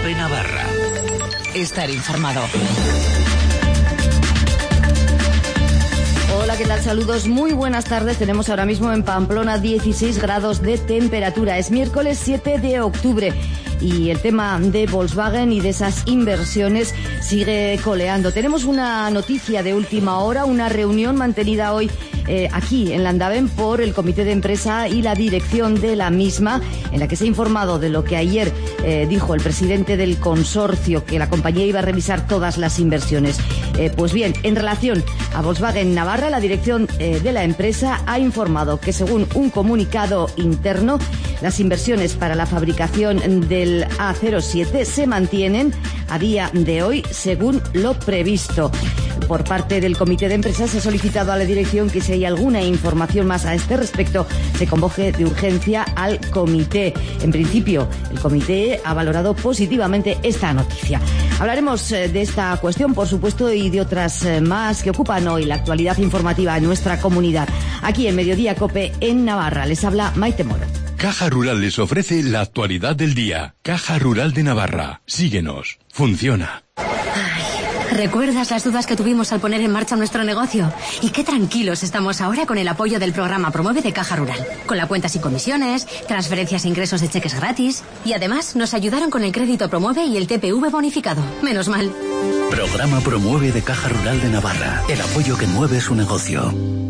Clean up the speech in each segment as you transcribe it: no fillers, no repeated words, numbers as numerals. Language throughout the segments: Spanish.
COPE Navarra. Estar informado. Hola, ¿qué tal? Saludos, muy buenas tardes. Tenemos ahora mismo en Pamplona 16 grados de temperatura. Es miércoles 7 de octubre y el tema de Volkswagen y de esas inversiones sigue coleando. Tenemos una noticia de última hora, una reunión mantenida hoy aquí en Landaven por el comité de empresa y la dirección de la misma, en la que se ha informado de lo que ayer dijo el presidente del consorcio, que la compañía iba a revisar todas las inversiones. Pues bien, en relación a Volkswagen Navarra, la dirección de la empresa ha informado que, según un comunicado interno, las inversiones para la fabricación del A07 se mantienen a día de hoy según lo previsto. Por parte del comité de empresa se ha solicitado a la dirección que, si hay alguna información más a este respecto, se convoque de urgencia al comité. En principio, el comité ha valorado positivamente esta noticia. Hablaremos de esta cuestión, por supuesto, y de otras más que ocupan hoy la actualidad informativa en nuestra comunidad. Aquí en Mediodía COPE en Navarra. Les habla Maite Moro. Caja Rural les ofrece la actualidad del día. Caja Rural de Navarra. Síguenos. Funciona. ¿Recuerdas las dudas que tuvimos al poner en marcha nuestro negocio? Y qué tranquilos estamos ahora con el apoyo del programa Promueve de Caja Rural. Con la cuenta sin comisiones, transferencias e ingresos de cheques gratis. Y además nos ayudaron con el crédito Promueve y el TPV bonificado. Menos mal. Programa Promueve de Caja Rural de Navarra. El apoyo que mueve su negocio.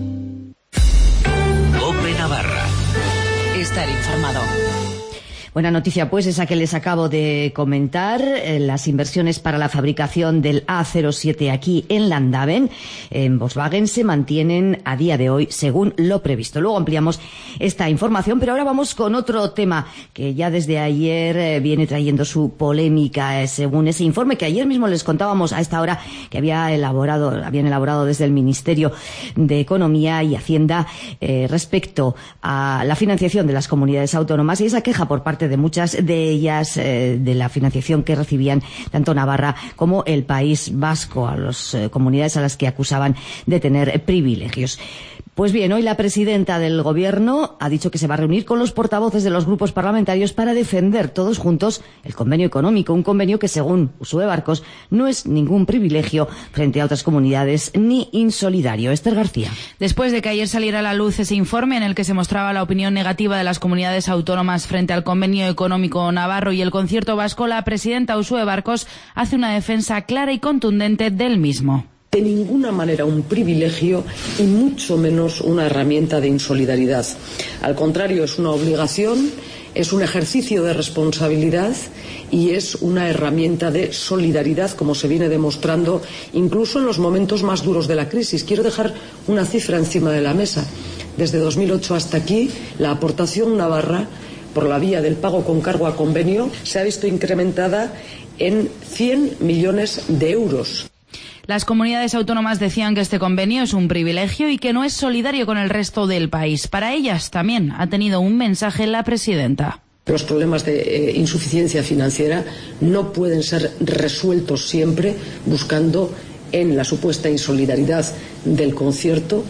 COPE Navarra. Estar informado. Buena noticia, pues, esa que les acabo de comentar. Las inversiones para la fabricación del A07 aquí en Landaven, en Volkswagen, se mantienen a día de hoy según lo previsto. Luego ampliamos esta información, pero ahora vamos con otro tema que ya desde ayer viene trayendo su polémica, según ese informe que ayer mismo les contábamos a esta hora que habían elaborado desde el Ministerio de Economía y Hacienda respecto a la financiación de las comunidades autónomas y esa queja por parte de muchas de ellas de la financiación que recibían tanto Navarra como el País Vasco, a las comunidades a las que acusaban de tener privilegios. Pues bien, hoy la presidenta del Gobierno ha dicho que se va a reunir con los portavoces de los grupos parlamentarios para defender todos juntos el convenio económico, un convenio que, según Uxue Barcos, no es ningún privilegio frente a otras comunidades ni insolidario. Esther García. Después de que ayer saliera a la luz ese informe en el que se mostraba la opinión negativa de las comunidades autónomas frente al convenio económico navarro y el concierto vasco, la presidenta Uxue Barcos hace una defensa clara y contundente del mismo. De ninguna manera un privilegio y mucho menos una herramienta de insolidaridad. Al contrario, es una obligación, es un ejercicio de responsabilidad y es una herramienta de solidaridad, como se viene demostrando incluso en los momentos más duros de la crisis. Quiero dejar una cifra encima de la mesa. Desde 2008 hasta aquí, la aportación navarra, por la vía del pago con cargo a convenio, se ha visto incrementada en 100 millones de euros. Las comunidades autónomas decían que este convenio es un privilegio y que no es solidario con el resto del país. Para ellas también ha tenido un mensaje la presidenta. Los problemas de insuficiencia financiera no pueden ser resueltos siempre buscando en la supuesta insolidaridad del concierto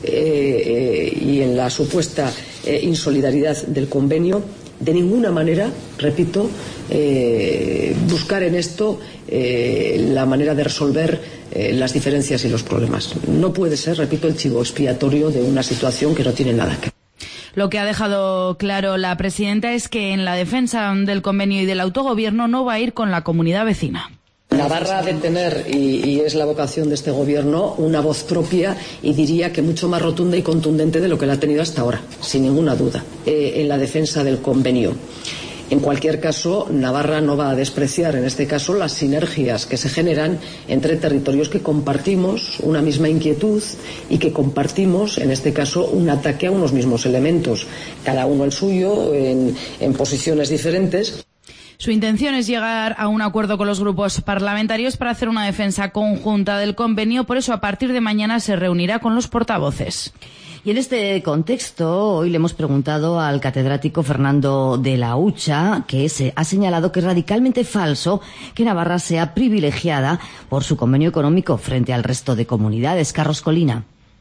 y en la supuesta insolidaridad del convenio. De ninguna manera, repito, buscar en esto la manera de resolver las diferencias y los problemas. No puede ser, repito, el chivo expiatorio de una situación que no tiene nada que ver. Lo que ha dejado claro la presidenta es que en la defensa del convenio y del autogobierno no va a ir con la comunidad vecina. Navarra ha de tener, y es la vocación de este gobierno, una voz propia y diría que mucho más rotunda y contundente de lo que la ha tenido hasta ahora, sin ninguna duda, en la defensa del convenio. En cualquier caso, Navarra no va a despreciar, en este caso, las sinergias que se generan entre territorios que compartimos una misma inquietud y que compartimos, en este caso, un ataque a unos mismos elementos, cada uno el suyo, en posiciones diferentes. Su intención es llegar a un acuerdo con los grupos parlamentarios para hacer una defensa conjunta del convenio, por eso a partir de mañana se reunirá con los portavoces. Y en este contexto, hoy le hemos preguntado al catedrático Fernando de la Hucha, que ha señalado que es radicalmente falso que Navarra sea privilegiada por su convenio económico frente al resto de comunidades. Carlos Colina.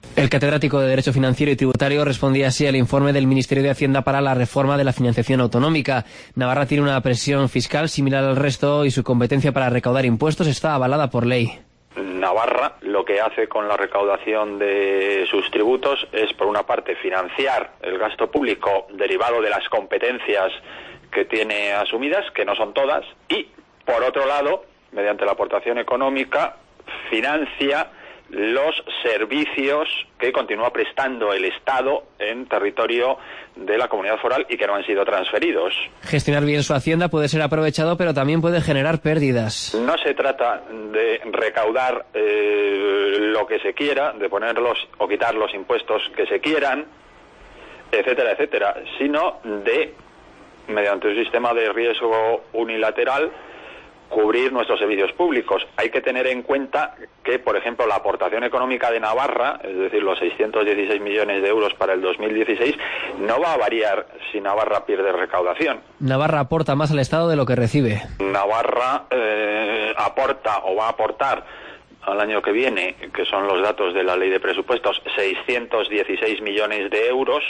El catedrático de Derecho Financiero y Tributario respondía así al informe del Ministerio de Hacienda para la reforma de la financiación autonómica. Navarra tiene una presión fiscal similar al resto y su competencia para recaudar impuestos está avalada por ley. Navarra lo que hace con la recaudación de sus tributos es, por una parte, financiar el gasto público derivado de las competencias que tiene asumidas, que no son todas, y, por otro lado, mediante la aportación económica, financia los servicios que continúa prestando el Estado en territorio de la comunidad foral y que no han sido transferidos. Gestionar bien su hacienda puede ser aprovechado, pero también puede generar pérdidas. No se trata de recaudar lo que se quiera, de ponerlos o quitar los impuestos que se quieran, etcétera, etcétera, sino de, mediante un sistema de riesgo unilateral, cubrir nuestros servicios públicos. Hay que tener en cuenta que, por ejemplo, la aportación económica de Navarra, es decir, los 616 millones de euros para el 2016, no va a variar si Navarra pierde recaudación. Navarra aporta más al Estado de lo que recibe. Navarra aporta o va a aportar al año que viene, que son los datos de la ley de presupuestos, 616 millones de euros,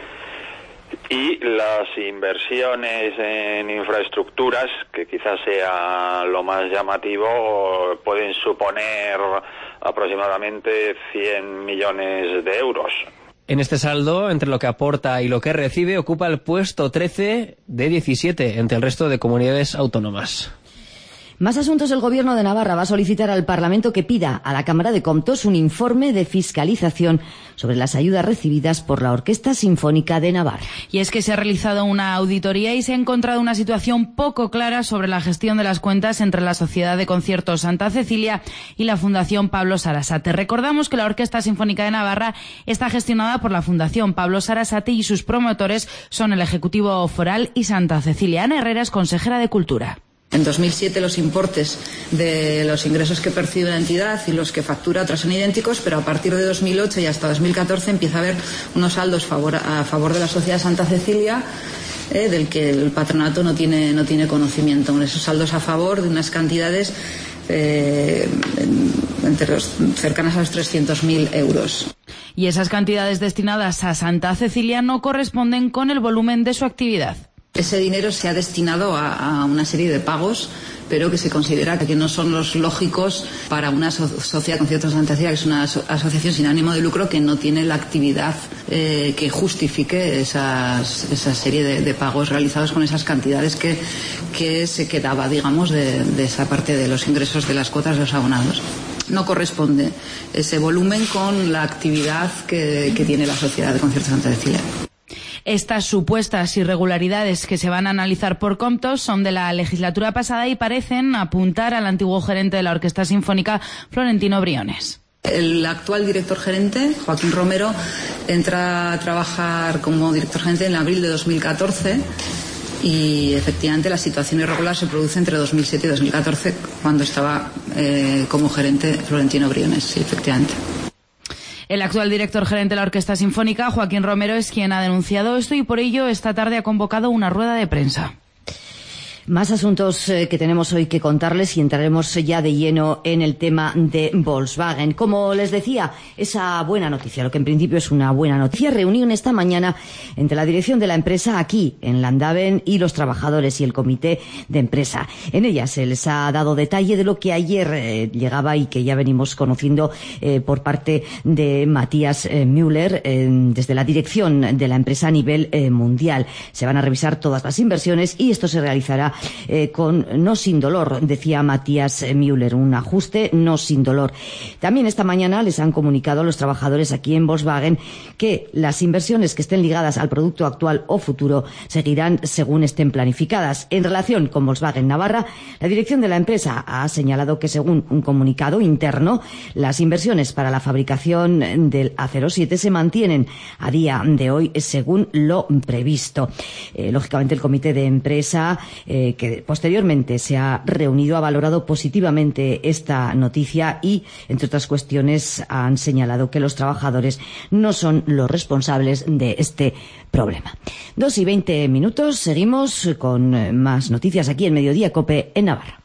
y las inversiones en infraestructuras, que quizás sea lo más llamativo, pueden suponer aproximadamente 100 millones de euros. En este saldo, entre lo que aporta y lo que recibe, ocupa el puesto 13 de 17 entre el resto de comunidades autónomas. Más asuntos. El Gobierno de Navarra va a solicitar al Parlamento que pida a la Cámara de Comptos un informe de fiscalización sobre las ayudas recibidas por la Orquesta Sinfónica de Navarra. Y es que se ha realizado una auditoría y se ha encontrado una situación poco clara sobre la gestión de las cuentas entre la Sociedad de Conciertos Santa Cecilia y la Fundación Pablo Sarasate. Recordamos que la Orquesta Sinfónica de Navarra está gestionada por la Fundación Pablo Sarasate y sus promotores son el Ejecutivo Foral y Santa Cecilia. Ana Herrera es consejera de Cultura. En 2007 los importes de los ingresos que percibe la entidad y los que factura otras son idénticos, pero a partir de 2008 y hasta 2014 empieza a haber unos saldos a favor de la Sociedad Santa Cecilia, del que el patronato no tiene conocimiento. Esos saldos a favor de unas cantidades cercanas a los 300.000 euros. Y esas cantidades destinadas a Santa Cecilia no corresponden con el volumen de su actividad. Ese dinero se ha destinado a una serie de pagos, pero que se considera que no son los lógicos para una sociedad Conciertos Santa Cecilia, que es una asociación sin ánimo de lucro que no tiene la actividad que justifique esa serie de pagos realizados con esas cantidades que se quedaba, digamos, de esa parte de los ingresos de las cuotas de los abonados. No corresponde ese volumen con la actividad que tiene la Sociedad de Conciertos Santa Cecilia. Estas supuestas irregularidades que se van a analizar por Comptos son de la legislatura pasada y parecen apuntar al antiguo gerente de la Orquesta Sinfónica, Florentino Briones. El actual director gerente, Joaquín Romero, entra a trabajar como director gerente en abril de 2014 y efectivamente la situación irregular se produce entre 2007 y 2014 cuando estaba como gerente Florentino Briones, sí, efectivamente. El actual director gerente de la Orquesta Sinfónica, Joaquín Romero, es quien ha denunciado esto y por ello esta tarde ha convocado una rueda de prensa. Más asuntos que tenemos hoy que contarles y entraremos ya de lleno en el tema de Volkswagen. Como les decía, esa buena noticia, lo que en principio es una buena noticia, reunión esta mañana entre la dirección de la empresa aquí en Landaven y los trabajadores y el comité de empresa. En ella se les ha dado detalle de lo que ayer llegaba y que ya venimos conociendo por parte de Matías Müller desde la dirección de la empresa a nivel mundial. Se van a revisar todas las inversiones y esto se realizará no sin dolor, decía Matías Müller, un ajuste no sin dolor. También esta mañana les han comunicado a los trabajadores aquí en Volkswagen que las inversiones que estén ligadas al producto actual o futuro seguirán según estén planificadas. En relación con Volkswagen Navarra, la dirección de la empresa ha señalado que según un comunicado interno, las inversiones para la fabricación del A07 se mantienen a día de hoy según lo previsto. Lógicamente el comité de empresa que posteriormente se ha reunido ha valorado positivamente esta noticia y, entre otras cuestiones, han señalado que los trabajadores no son los responsables de este problema. 2:20, seguimos con más noticias aquí en Mediodía COPE en Navarra.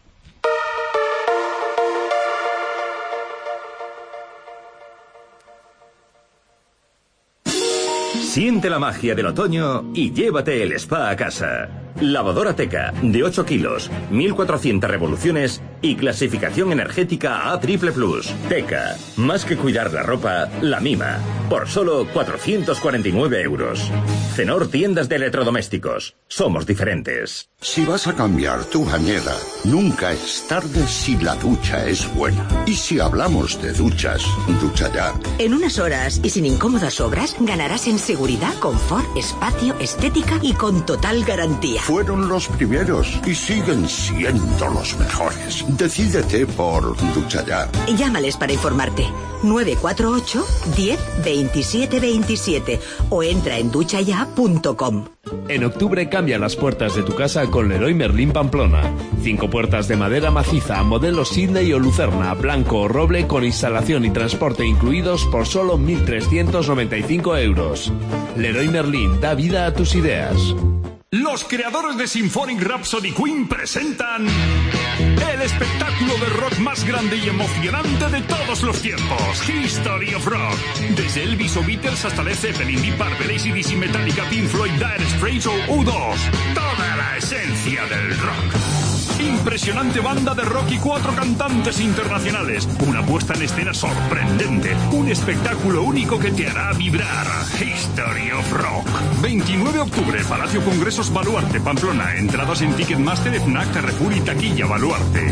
Siente la magia del otoño y llévate el spa a casa. Lavadora Teca, de 8 kilos, 1400 revoluciones y clasificación energética A++. Teca, más que cuidar la ropa, la mima. Por solo 449 euros. Cenor Tiendas de Electrodomésticos. Somos diferentes. Si vas a cambiar tu bañera, nunca es tarde si la ducha es buena. Y si hablamos de duchas, Ducha Ya. En unas horas y sin incómodas obras, ganarás en seguridad, confort, espacio, estética y con total garantía. Fueron los primeros y siguen siendo los mejores. Decídete por Ducha Ya. Llámales para informarte. 948 10 27 27 o entra en duchaya.com. En octubre cambia las puertas de tu casa con Leroy Merlin Pamplona. 5 puertas de madera maciza, modelo Sydney o Lucerna, blanco o roble con instalación y transporte incluidos por solo 1.395 euros. Leroy Merlin da vida a tus ideas. Los creadores de Symphonic Rhapsody Queen presentan el espectáculo de rock más grande y emocionante de todos los tiempos, History of Rock. Desde Elvis o Beatles hasta Led Zeppelin, Deep Purple, AC/DC, Metallica, Pink Floyd, Dire Straits o U2. Toda la esencia del rock. Impresionante banda de rock y 4 cantantes internacionales. Una puesta en escena sorprendente. Un espectáculo único que te hará vibrar. History of Rock. 29 de octubre, Palacio Congresos Baluarte, Pamplona. Entradas en Ticketmaster, FNAC, Carrefour y Taquilla Baluarte.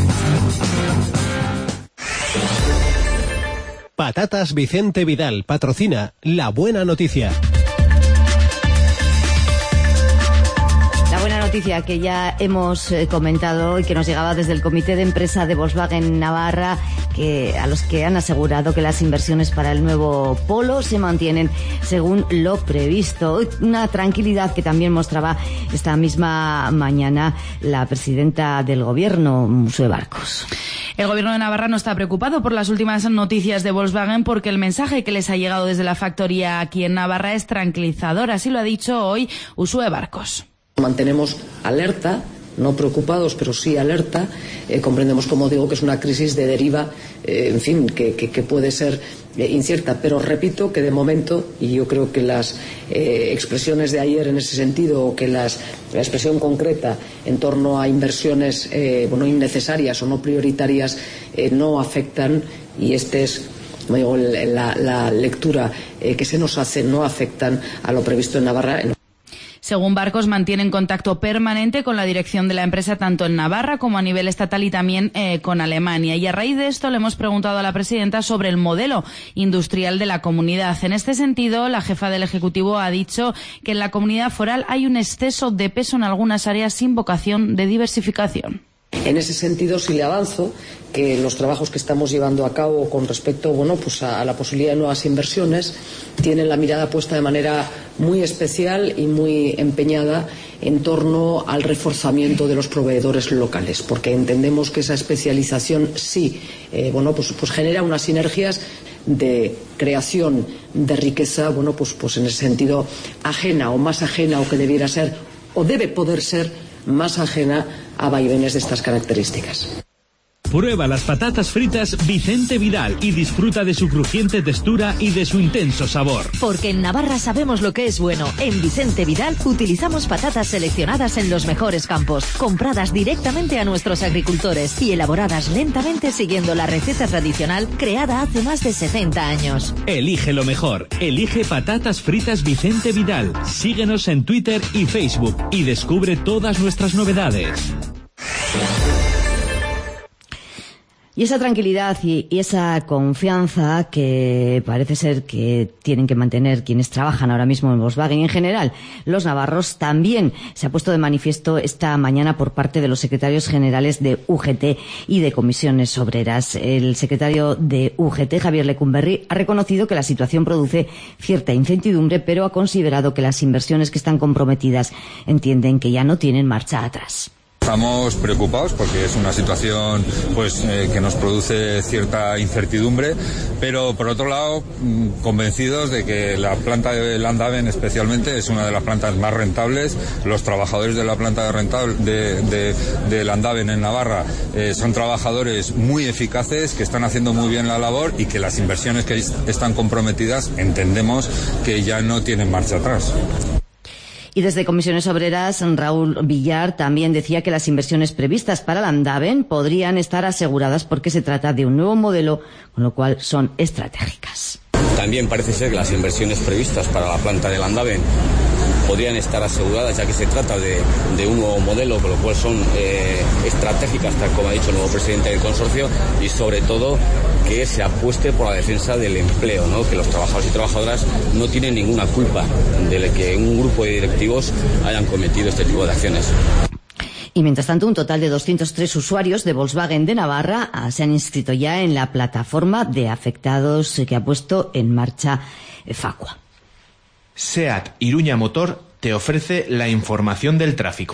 Patatas Vicente Vidal patrocina La Buena Noticia. La buena noticia que ya hemos comentado y que nos llegaba desde el Comité de Empresa de Volkswagen Navarra, a los que han asegurado que las inversiones para el nuevo Polo se mantienen según lo previsto. Una tranquilidad que también mostraba esta misma mañana la presidenta del Gobierno, Uxue Barkos. El Gobierno de Navarra no está preocupado por las últimas noticias de Volkswagen porque el mensaje que les ha llegado desde la factoría aquí en Navarra es tranquilizador. Así lo ha dicho hoy Uxue Barkos. Mantenemos alerta, no preocupados, pero sí alerta. Comprendemos, como digo, que es una crisis de deriva, en fin, que puede ser incierta. Pero repito que de momento, y yo creo que las expresiones de ayer en ese sentido, o que la expresión concreta en torno a inversiones innecesarias o no prioritarias, no afectan, y este es la lectura que se nos hace, no afectan a lo previsto en Navarra. Según Barkos, mantienen contacto permanente con la dirección de la empresa tanto en Navarra como a nivel estatal y también con Alemania. Y a raíz de esto le hemos preguntado a la presidenta sobre el modelo industrial de la comunidad. En este sentido, la jefa del Ejecutivo ha dicho que en la comunidad foral hay un exceso de peso en algunas áreas sin vocación de diversificación. En ese sentido, sí le avanzo que los trabajos que estamos llevando a cabo con respecto a la posibilidad de nuevas inversiones tienen la mirada puesta de manera muy especial y muy empeñada en torno al reforzamiento de los proveedores locales, porque entendemos que esa especialización sí genera unas sinergias de creación de riqueza, en ese sentido ajena o más ajena, o que debiera ser o debe poder ser más ajena a vaivenes de estas características. Prueba las patatas fritas Vicente Vidal y disfruta de su crujiente textura y de su intenso sabor. Porque en Navarra sabemos lo que es bueno. En Vicente Vidal utilizamos patatas seleccionadas en los mejores campos, compradas directamente a nuestros agricultores y elaboradas lentamente siguiendo la receta tradicional creada hace más de 70 años. Elige lo mejor. Elige patatas fritas Vicente Vidal. Síguenos en Twitter y Facebook y descubre todas nuestras novedades. Y esa tranquilidad y esa confianza que parece ser que tienen que mantener quienes trabajan ahora mismo en Volkswagen y en general los navarros también se ha puesto de manifiesto esta mañana por parte de los secretarios generales de UGT y de comisiones obreras. El secretario de UGT, Javier Lecumberri, ha reconocido que la situación produce cierta incertidumbre, pero ha considerado que las inversiones que están comprometidas entienden que ya no tienen marcha atrás. Estamos preocupados porque es una situación pues que nos produce cierta incertidumbre, pero por otro lado convencidos de que la planta de Landaven especialmente es una de las plantas más rentables. Los trabajadores de la planta de Landaven en Navarra son trabajadores muy eficaces que están haciendo muy bien la labor y que las inversiones que están comprometidas entendemos que ya no tienen marcha atrás. Y desde Comisiones Obreras, Raúl Villar también decía que las inversiones previstas para Landaven podrían estar aseguradas porque se trata de un nuevo modelo, con lo cual son estratégicas. También parece ser que las inversiones previstas para la planta de Landaven podrían estar aseguradas, ya que se trata de un nuevo modelo, con lo cual son estratégicas, tal como ha dicho el nuevo presidente del consorcio, y sobre todo que se apueste por la defensa del empleo, ¿no? Que los trabajadores y trabajadoras no tienen ninguna culpa de que un grupo de directivos hayan cometido este tipo de acciones. Y mientras tanto, un total de 203 usuarios de Volkswagen de Navarra se han inscrito ya en la plataforma de afectados que ha puesto en marcha Facua. SEAT Iruña Motor te ofrece la información del tráfico.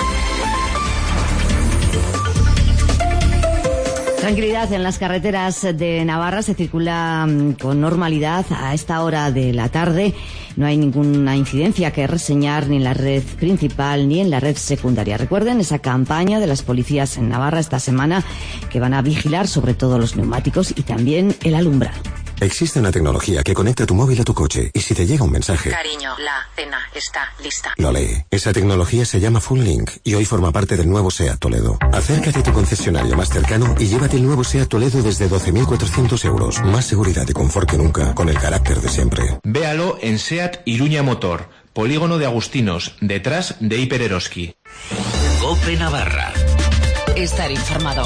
Tranquilidad en las carreteras de Navarra, se circula con normalidad a esta hora de la tarde. No hay ninguna incidencia que reseñar ni en la red principal ni en la red secundaria. Recuerden esa campaña de las policías en Navarra esta semana que van a vigilar sobre todo los neumáticos y también el alumbrado. Existe una tecnología que conecta tu móvil a tu coche y si te llega un mensaje... Cariño, la cena está lista. Lo lee. Esa tecnología se llama Full Link y hoy forma parte del nuevo SEAT Toledo. Acércate a tu concesionario más cercano y llévate el nuevo SEAT Toledo desde 12.400 euros. Más seguridad y confort que nunca, con el carácter de siempre. Véalo en SEAT Iruña Motor, Polígono de Agustinos, detrás de Hiper Eroski. COPE Navarra. Estar informado.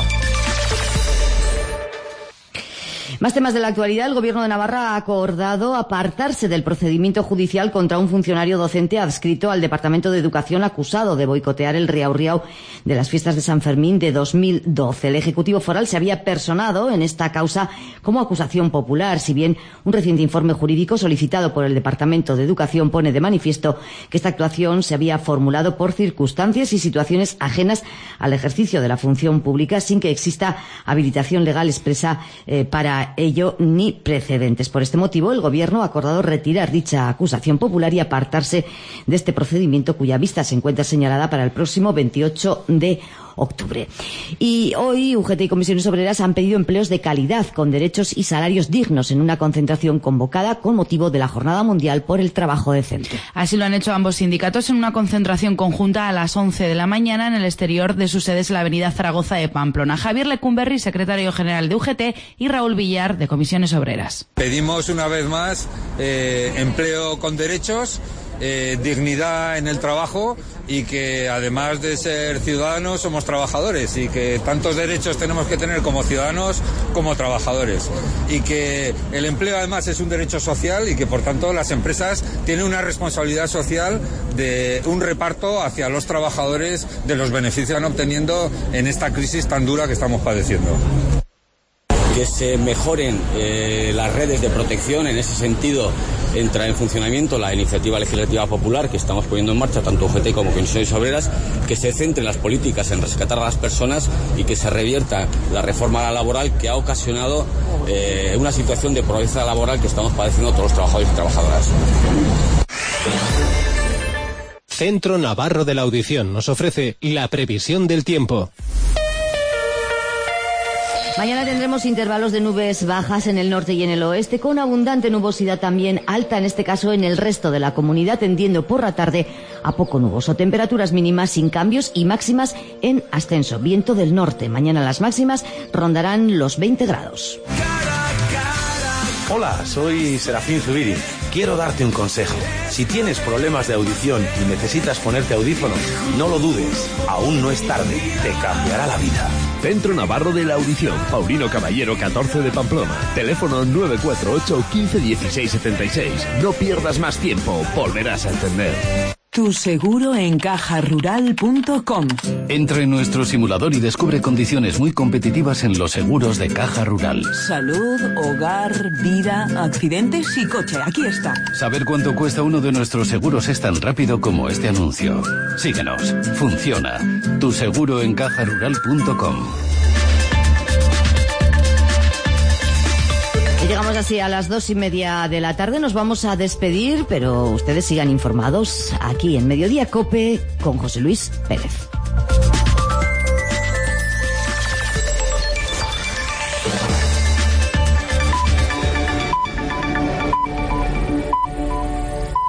Más temas de la actualidad. El Gobierno de Navarra ha acordado apartarse del procedimiento judicial contra un funcionario docente adscrito al Departamento de Educación acusado de boicotear el riau-riau de las fiestas de San Fermín de 2012. El Ejecutivo Foral se había personado en esta causa como acusación popular, si bien un reciente informe jurídico solicitado por el Departamento de Educación pone de manifiesto que esta actuación se había formulado por circunstancias y situaciones ajenas al ejercicio de la función pública sin que exista habilitación legal expresa para ello ni precedentes. Por este motivo, el Gobierno ha acordado retirar dicha acusación popular y apartarse de este procedimiento cuya vista se encuentra señalada para el próximo 28 de octubre. Y hoy UGT y Comisiones Obreras han pedido empleos de calidad con derechos y salarios dignos en una concentración convocada con motivo de la Jornada Mundial por el Trabajo Decente. Así lo han hecho ambos sindicatos en una concentración conjunta a las 11 de la mañana en el exterior de sus sedes en la avenida Zaragoza de Pamplona. Javier Lecumberri, secretario general de UGT, y Raúl Villar, de Comisiones Obreras. Pedimos una vez más empleo con derechos, dignidad en el trabajo y que además de ser ciudadanos somos trabajadores y que tantos derechos tenemos que tener como ciudadanos como trabajadores y que el empleo además es un derecho social y que por tanto las empresas tienen una responsabilidad social de un reparto hacia los trabajadores de los beneficios que están obteniendo en esta crisis tan dura que estamos padeciendo. Que se mejoren las redes de protección. En ese sentido entra en funcionamiento la iniciativa legislativa popular que estamos poniendo en marcha tanto UGT como Comisiones Obreras, que se centren las políticas en rescatar a las personas y que se revierta la reforma laboral que ha ocasionado una situación de pobreza laboral que estamos padeciendo todos los trabajadores y trabajadoras. Centro Navarro de la Audición nos ofrece la previsión del tiempo. Mañana tendremos intervalos de nubes bajas en el norte y en el oeste, con abundante nubosidad también alta, en este caso en el resto de la comunidad, tendiendo por la tarde a poco nuboso. Temperaturas mínimas sin cambios y máximas en ascenso. Viento del norte. Mañana las máximas rondarán los 20 grados. Hola, soy Serafín Zubiri. Quiero darte un consejo. Si tienes problemas de audición y necesitas ponerte audífonos, no lo dudes. Aún no es tarde. Te cambiará la vida. Centro Navarro de la Audición. Paulino Caballero 14 de Pamplona. Teléfono 948 15 16 76. No pierdas más tiempo. Volverás a entender. Tu seguro en cajarural.com. Entra en nuestro simulador y descubre condiciones muy competitivas en los seguros de Caja Rural. Salud, hogar, vida, accidentes y coche. Aquí está. Saber cuánto cuesta uno de nuestros seguros es tan rápido como este anuncio. Síguenos. Funciona. Tu seguro en cajarural.com. Llegamos así a las 2:30 de la tarde. Nos vamos a despedir, pero ustedes sigan informados aquí en Mediodía COPE con José Luis Pérez.